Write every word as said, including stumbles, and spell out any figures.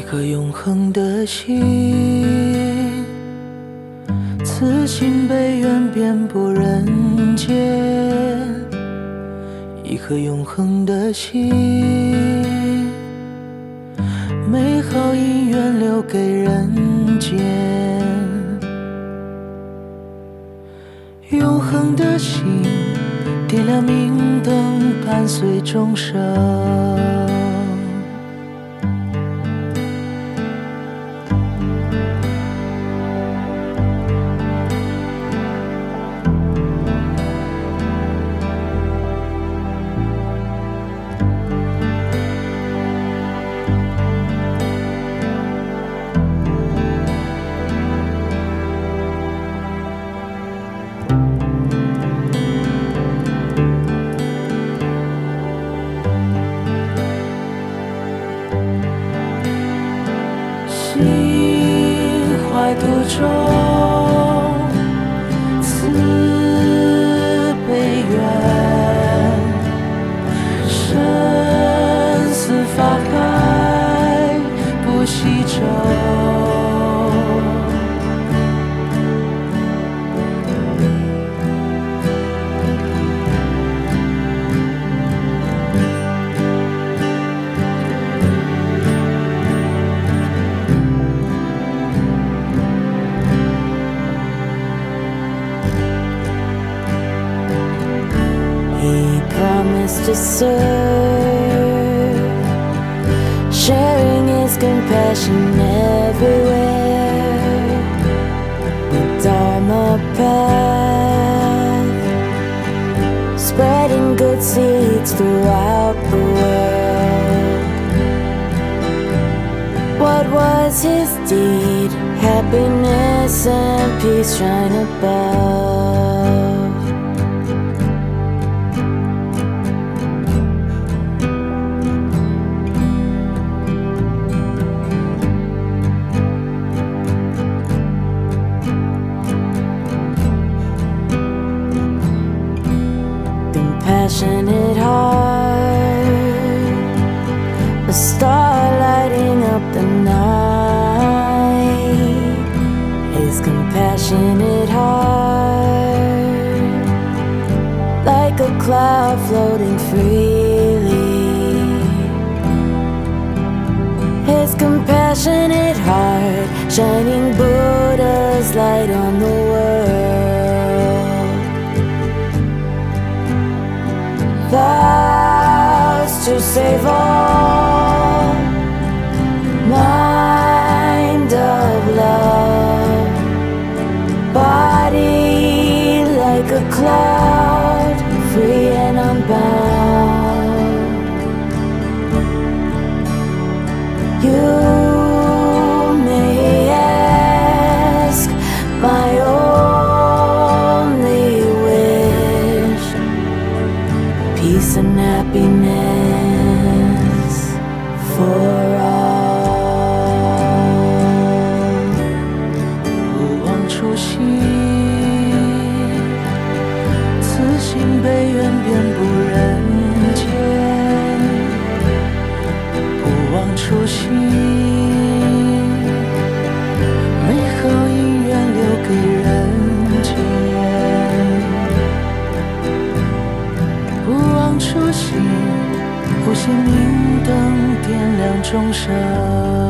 颗永恒的心，此心被愿遍布人间。一颗永恒的心，美好姻缘留给人间。永恒的心，点亮明灯，伴随众生。心怀独钟，慈悲愿，生死法海不西洲。 Promised to serve, sharing his compassion everywhere. The Dharma path, spreading good seeds throughout the world. What was his deed? Happiness and peace shine above. Compassionate heart, a star lighting up the night. His compassionate heart, like a cloud floating freely. His compassionate heart, shining Buddha's light on the world. Vows to save all, mind of love, body like a cloud, free and unbound. You may ask, my only wish, peace and happiness for all. 不忘初心，此心被愿遍布人间。不忘初心，美好姻缘留给人间。不忘初心，不羡明灯点亮众生。